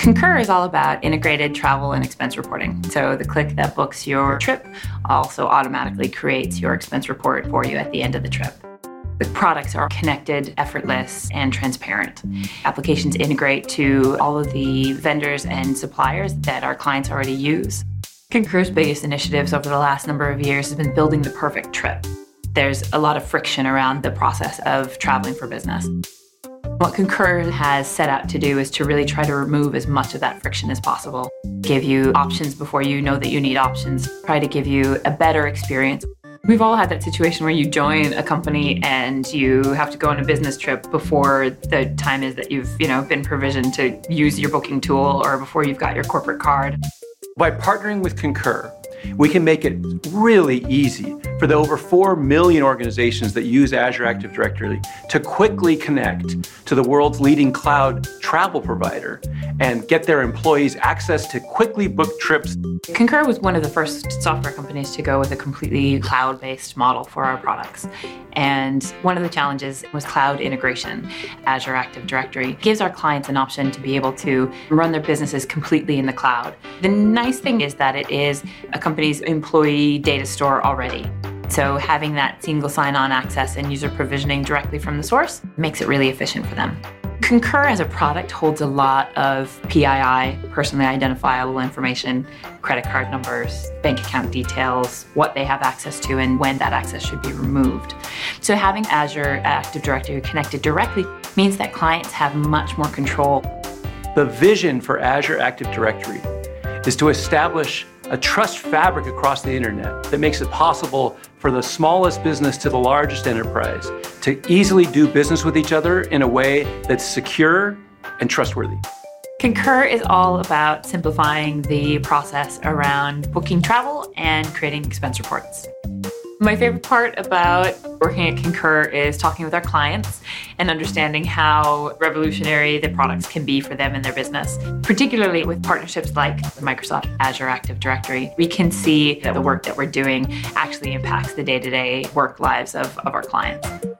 Concur is all about integrated travel and expense reporting. So the click that books your trip also automatically creates your expense report for you at the end of the trip. The products are connected, effortless, and transparent. Applications integrate to all of the vendors and suppliers that our clients already use. Concur's biggest initiatives over the last number of years has been building the perfect trip. There's a lot of friction around the process of traveling for business. What Concur has set out to do is to really try to remove as much of that friction as possible, give you options before you know that you need options, try to give you a better experience. We've all had that situation where you join a company and you have to go on a business trip before the time is that you've been provisioned to use your booking tool or before you've got your corporate card. By partnering with Concur, we can make it really easy for the over 4 million organizations that use Azure Active Directory to quickly connect to the world's leading cloud travel provider and get their employees access to quickly book trips. Concur was one of the first software companies to go with a completely cloud-based model for our products. And one of the challenges was cloud integration. Azure Active Directory gives our clients an option to be able to run their businesses completely in the cloud. The nice thing is that it is a company's employee data store already. So having that single sign-on access and user provisioning directly from the source makes it really efficient for them. Concur as a product holds a lot of PII, personally identifiable information, credit card numbers, bank account details, what they have access to, and when that access should be removed. So having Azure Active Directory connected directly means that clients have much more control. The vision for Azure Active Directory is to establish a trust fabric across the internet that makes it possible for the smallest business to the largest enterprise to easily do business with each other in a way that's secure and trustworthy. Concur is all about simplifying the process around booking travel and creating expense reports. My favorite part about working at Concur is talking with our clients and understanding how revolutionary the products can be for them and their business. Particularly with partnerships like Microsoft Azure Active Directory, we can see that the work that we're doing actually impacts the day-to-day work lives of our clients.